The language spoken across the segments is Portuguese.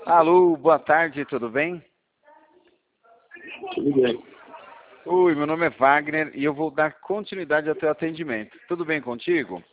Alô, boa tarde, tudo bem? Tudo bem. Oi, meu nome é Wagner e eu vou dar continuidade ao teu atendimento. Tudo bem contigo?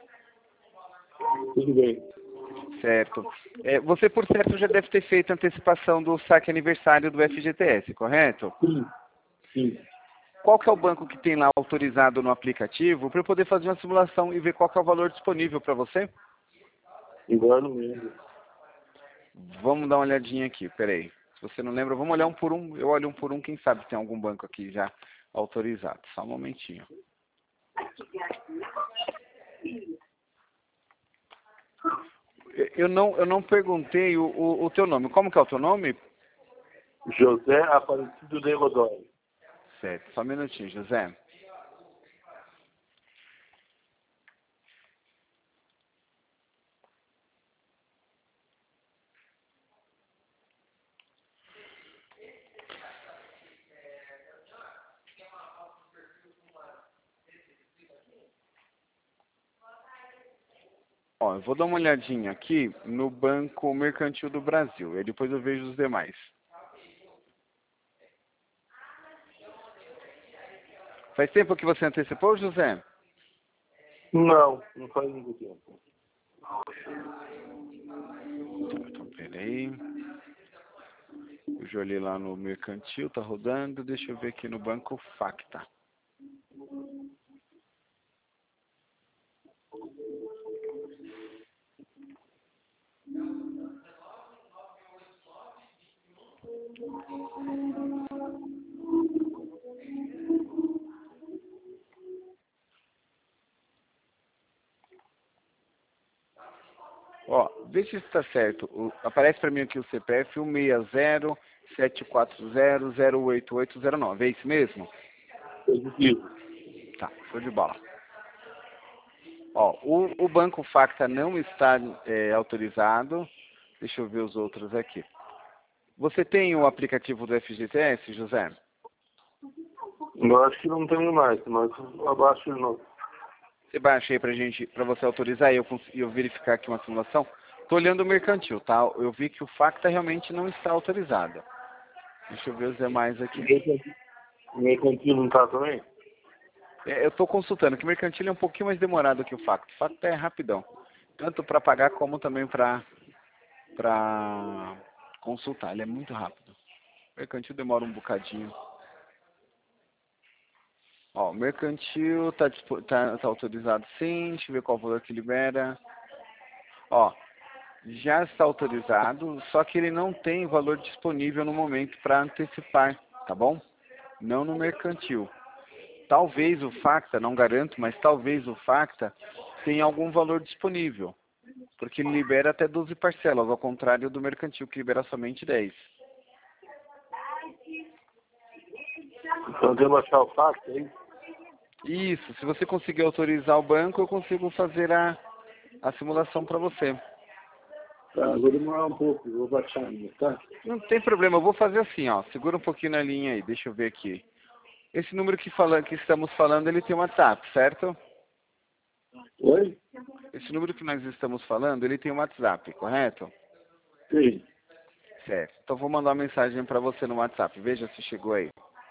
Tudo bem. Certo. Você, por certo, já deve ter feito a antecipação do saque aniversário do FGTS, correto? Sim, sim. Qual que é o banco que tem lá autorizado no aplicativo para eu poder fazer uma simulação e ver qual que é o valor disponível para você? Igual não lembro. Vamos dar uma olhadinha aqui, peraí. Se você não lembra, vamos olhar um por um. Eu olho um por um, quem sabe tem algum banco aqui já autorizado. Só um momentinho. Eu não perguntei o teu nome. Como que é o teu nome? José Aparecido de Godoy. Certo, só um minutinho, José. Ó, eu vou dar uma olhadinha aqui no Banco Mercantil do Brasil. E depois eu vejo os demais. Faz tempo que você antecipou, José? Não, não faz muito tempo. Então, peraí. Eu já olhei lá no Mercantil, tá rodando. Deixa eu ver aqui no Banco Facta. Ó, vê se está certo. Aparece para mim aqui o CPF 160-740-08809. É isso mesmo? Positivo. Tá, show de bola. Ó, o Banco Facta não está autorizado. Deixa eu ver os outros aqui. Você tem o aplicativo do FGTS, José? Eu acho que não tenho mais, mas abaixo de novo. Você baixa aí para você autorizar e eu verificar aqui uma simulação. Estou olhando o mercantil, tá? Eu vi que o Facta realmente não está autorizado. Deixa eu ver os demais aqui. O mercantil não está também? Eu estou consultando, que o mercantil é um pouquinho mais demorado que o Facta. O Facta é rapidão. Tanto para pagar como também para consultar. Ele é muito rápido. O mercantil demora um bocadinho. Ó, o mercantil tá autorizado sim. Deixa eu ver qual valor que libera. Ó, já está autorizado, só que ele não tem valor disponível no momento para antecipar, tá bom? Não no mercantil. Talvez o Facta, não garanto, mas talvez o Facta tenha algum valor disponível, porque ele libera até 12 parcelas, ao contrário do mercantil, que libera somente 10. Então devo achar o fax, hein? Isso, se você conseguir autorizar o banco, eu consigo fazer a simulação para você. Tá, vou demorar um pouco, vou baixar ainda, tá? Não tem problema, eu vou fazer assim, ó. Segura um pouquinho na linha aí, deixa eu ver aqui. Esse número que estamos falando, ele tem um WhatsApp, certo? Oi? Esse número que nós estamos falando, ele tem um WhatsApp, correto? Sim. Certo. Então vou mandar uma mensagem para você no WhatsApp. Veja se chegou aí.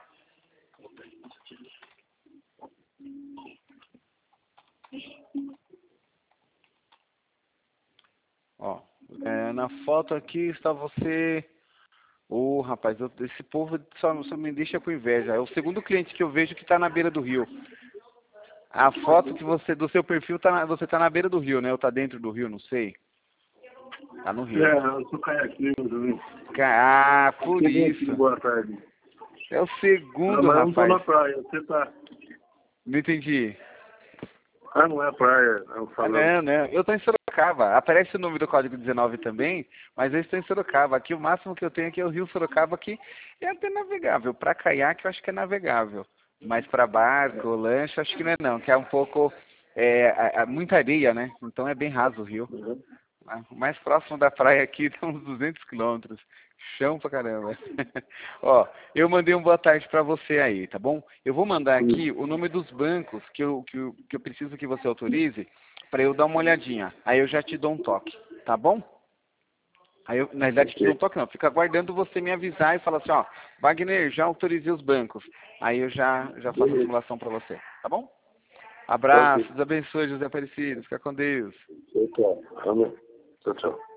Ó, na foto aqui está você. Ô, rapaz, esse povo só me deixa com inveja. É o segundo cliente que eu vejo que está na beira do rio. A foto que do seu perfil você tá na beira do rio, né? Ou tá dentro do rio, não sei. Tá no rio. Eu sou caiaqueiro também. Ah, por Cheguei aqui, isso. boa tarde. É o segundo, Mas eu não tô rapaz. na praia, você tá. Não entendi. Ah, não é praia, é o Ah, salão. não, não. Eu tô em Sorocaba. Aparece o número do código 19 também, mas eu estou em Sorocaba. Aqui o máximo que eu tenho aqui é o Rio Sorocaba, que é até navegável. Para caiaque eu acho que é navegável. Mas para barco, lancha, acho que não é não, que é um pouco muita areia, né? Então é bem raso o rio. Uhum. O mais próximo da praia aqui tem uns 200 quilômetros. Chão pra caramba. Ó, eu mandei um boa tarde pra você aí, tá bom? Eu vou mandar aqui o nome dos bancos que eu preciso que você autorize para eu dar uma olhadinha. Aí eu já te dou um toque, tá bom? Aí, na realidade, tu não toca não. Fica aguardando você me avisar e falar assim, ó, Wagner, já autorizei os bancos. Aí eu já faço a simulação para você. Tá bom? Abraços, abençoe, José Aparecido. Fica com Deus. Tchau, tchau. Amém. Tchau, tchau.